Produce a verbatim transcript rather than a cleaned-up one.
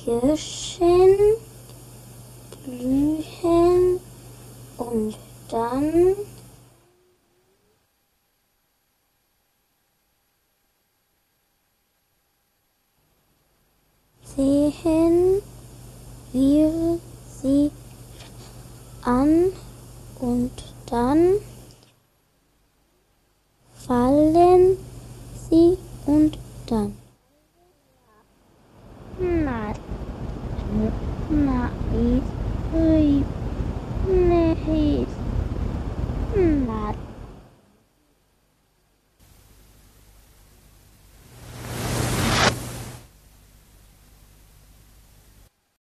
Kirschen blühen und dann sehen wir sie an und dann fallen sie und dann na na is ui ne is na